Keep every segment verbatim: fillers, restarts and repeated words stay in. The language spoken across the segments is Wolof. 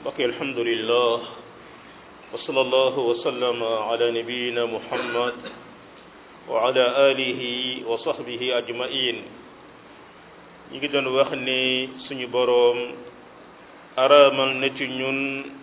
ok alhamdulillah wa sallallahu wa sallama ala nabiyyina muhammad wa ala alihi wa sahbihi ajma'in. ñi ngi doon wax ni suñu boroom araamal na ci ñun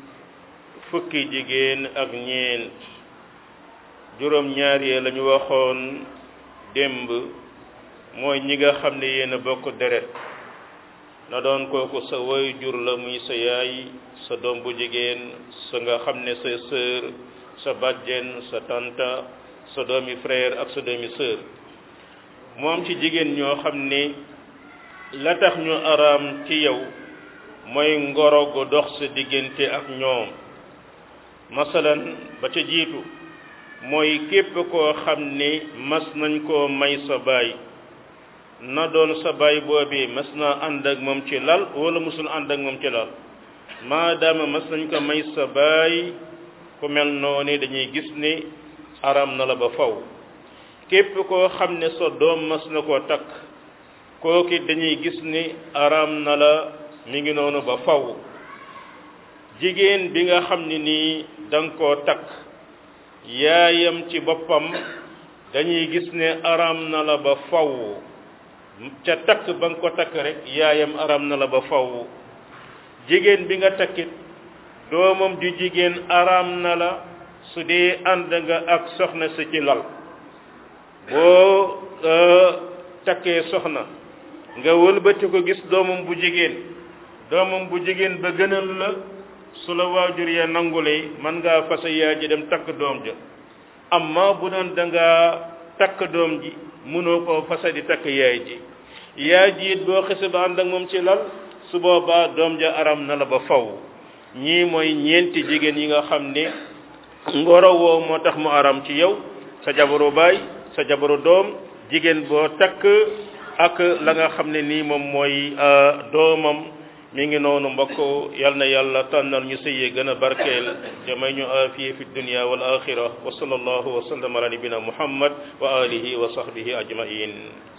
fukki jigéen ak ñeent juróom ñaar yee lañu waxoon démb mooy ñi nga xam ne yéen a bokk deret na doon kooku sa way jur la muy sa yaay sa doom bu jigéen sa nga xam ne sa sœur sa bàjjen sa tanta sa doomi frère ak sa doomi sœur mu am ci jigéen ñoo xam ne la tax ñu araam ci yow mooy ngoro gu dox sa diggante ak ñoom masalan ba ca jiitu mooy képp koo xam ne mas nañ koo may sa baay na doon sa baay boobi mas naa ànd ak moom ci lal wala musul ànd ak moom ci lal maadaama mas nañ ko may sa baay ku mel noonu dañuy gis ni aram na la ba faw képp koo xam ne sa doom mas na koo takk kooki dañuy gis ni aram na la mi ngi noonu ba faw jigéen bi nga xam ne nii danga koo takk yaayam ci boppam dañuy gis ne aram na la ba faw ca takk ba nga ko takk rek yaayam aram na la ba faw jigéen bi nga takkit doomam ju jigéen aram na la su dee ànd nga ak soxna si ci lal boo takkee soxna nga wëlbati ko gis doomam bu jigéen doomam bu jigéen ba gënal la su la waajur ya nangulee mën ngaa fasa yaay ji dem takk doom ja amma bu doon da nga takk doom ji mënoo koo fasa di takk yaay ji yaay ji it boo xese ba ànd ak moom ci lal su boobaa doom ja aram na la ba faw ñii mooy ñeenti jigéen yi nga xam ne ngoro woo moo tax mu aram ci yow sa jabaru baay sa jabaru doom jigéen boo takk ak la nga xam ne nii moom mooy doomam mi ngi noonu mbokk yal na yàlla tànnal ñu sëyee gën a barkeel te may ñu aafiye fi dunya wal axira wa sallallahu wa sallam ala nabina muhammad wa alihi wa sahbihi ajmain